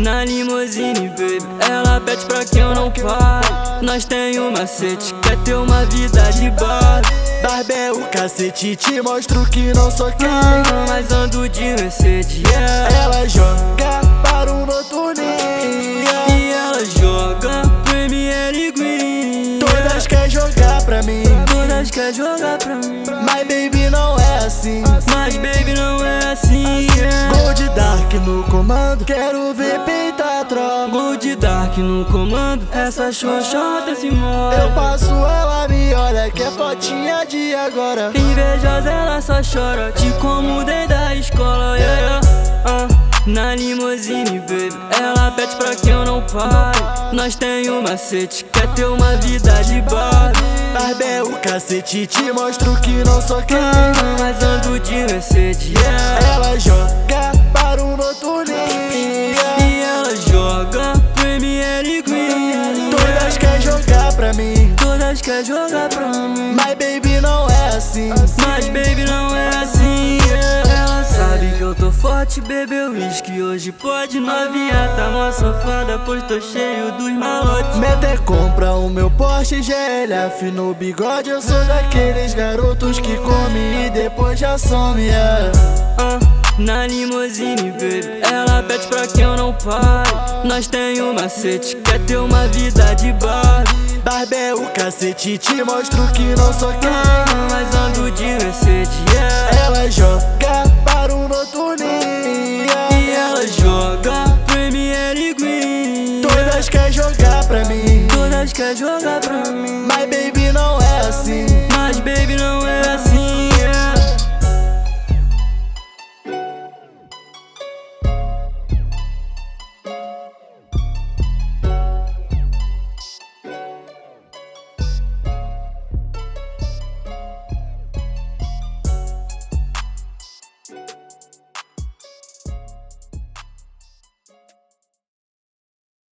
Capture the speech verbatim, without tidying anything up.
na limousine, baby. Ela pede pra que eu não pare. Nós tem um macete, quer ter uma vida de bar. Barbie o cacete, te mostro que não sou quem. Ah, mas ando de Mercedes, yeah. Ela joga para um noturninho E ela joga Premier League. Todas quer jogar pra mim, Todas quer jogar pra mim. mas baby não é assim. Mas baby não é assim, yeah. Gold Dark no comando, quero ver peitar troca. Gold Dark no comando, essa xoxota se move. Eu passo, ela me olha, quer fotinha de agora. Invejosa ela só chora, te como desde a escola, yeah, yeah. Ah, na limousine, baby. Ela pede pra que eu não pare. Nós tem um macete, quer ter uma vida de bar. Barbie o cacete, te mostro que não sou quem. Ah, mas ando de Mercedes, yeah. Ela joga para um noturninho E ela joga Premier League. Todas quer jogar pra mim, Todas quer jogar pra mim. mas baby não é assim. Mas baby não é assim, yeah. Ela sabe que eu tô forte, bebeu uísque. Hoje pode novinha, tá mó safada, pois tô cheio dos malotes. Mete compra o meu Porsche G L F no bigode. Eu sou daqueles garotos que come e depois já some, yeah. Ah, na limousine, baby. Ela pede pra que eu não pare. Nós tem um macete, quer ter uma vida de bar. Barbie o cacete, te mostro que não sou quem. Ah, mas ando de Mercedes, yeah. Ela joga para um noturninho E ela joga Premier League. Todas quer jogar pra mim, Todas quer jogar